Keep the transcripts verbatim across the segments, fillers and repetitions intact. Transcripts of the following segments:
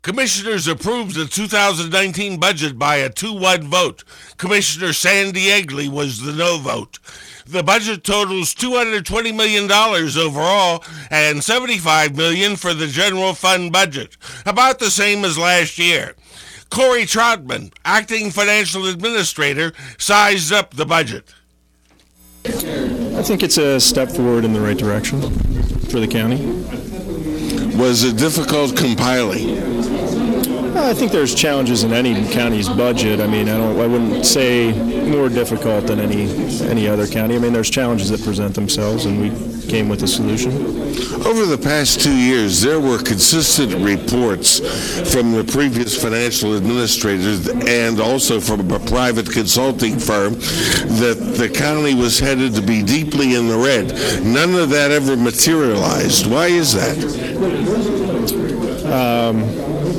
Commissioners approved the two thousand nineteen budget by a two one vote. Commissioner Sandy Egley was the no vote. The budget totals two hundred twenty million dollars overall and seventy-five million dollars for the general fund budget, about the same as last year. Corey Trotman, acting financial administrator, sized up the budget. I think it's a step forward in the right direction for the county. Was it difficult compiling? I think there's challenges in any county's budget. I mean, I don't. I wouldn't say more difficult than any any other county. I mean, there's challenges that present themselves, and we came with a solution. Over the past two years, there were consistent reports from the previous financial administrators and also from a private consulting firm that the county was headed to be deeply in the red. None of that ever materialized. Why is that? Um,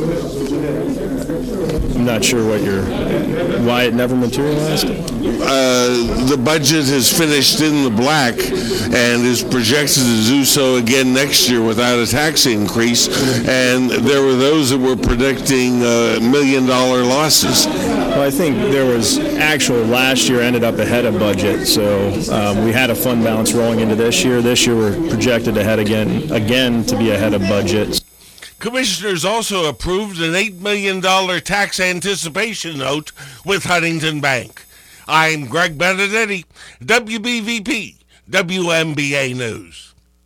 I'm not sure what your why it never materialized. Uh, the budget has finished in the black and is projected to do so again next year without a tax increase. And there were those that were predicting uh, million dollar losses. Well, I think there was actual last year ended up ahead of budget, so um, we had a fund balance rolling into this year. This year we're projected ahead again, again to be ahead of budget. Commissioners also approved an eight million dollars tax anticipation note with Huntington Bank. I'm Greg Benedetti, W B V P, W M B A News.